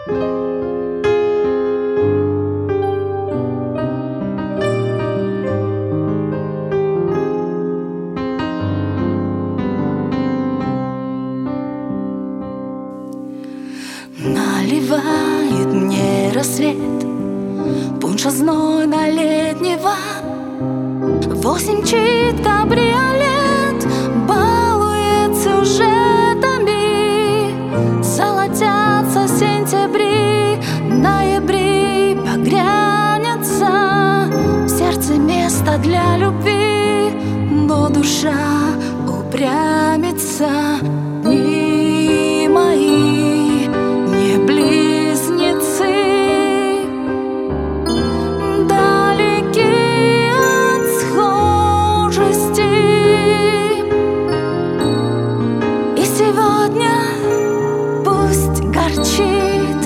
Наливает мне рассвет пунша знойно-летнего. 8 мчит кабриолет, балует сюжетами. Золотятся сентябри, ноябри погрянется. В сердце место для любви, но душа упрямится. Дни мои не близнецы, далеки от схожести. И сегодня пусть горчит,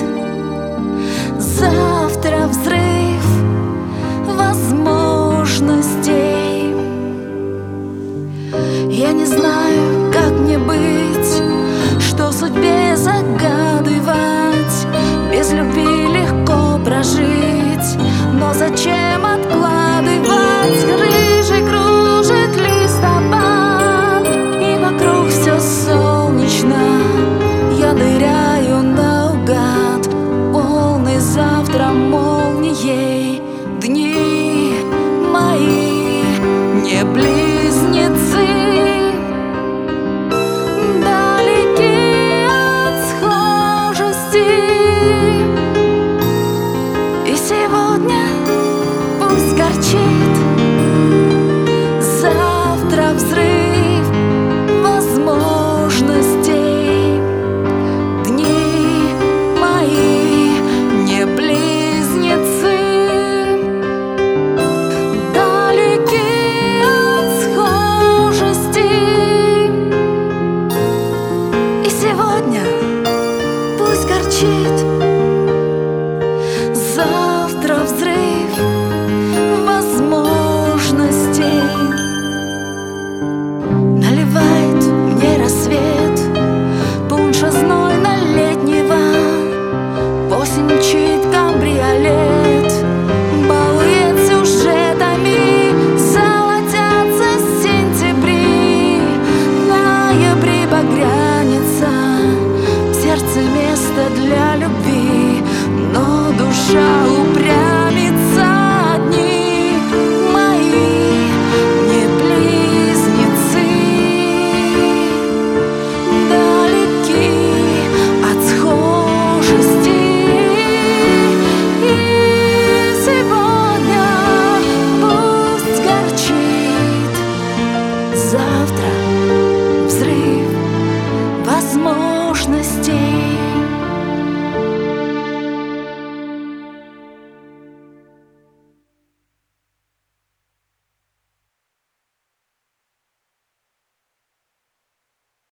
завтра взрыв возможностей. Я не знаю, как мне быть, что судьбе загадывать. Без любви легко прожить, но зачем откладывать? Рыжий кружит листопад, и вокруг все солнечно. Я ныряю наугад, полный завтра молнией. Дни мои не близнецы, горчит, завтра взрыв возможностей. Дни мои не близнецы, далеки от схожести. И сегодня пусть горчит, завтра взрыв возможностей. Наливает мне рассвет пунша знойно-летнего. 8 мчит кабриолет, балует сюжетами. Золотятся сентябри, ноябри багрянится. В сердце место для любви, но душа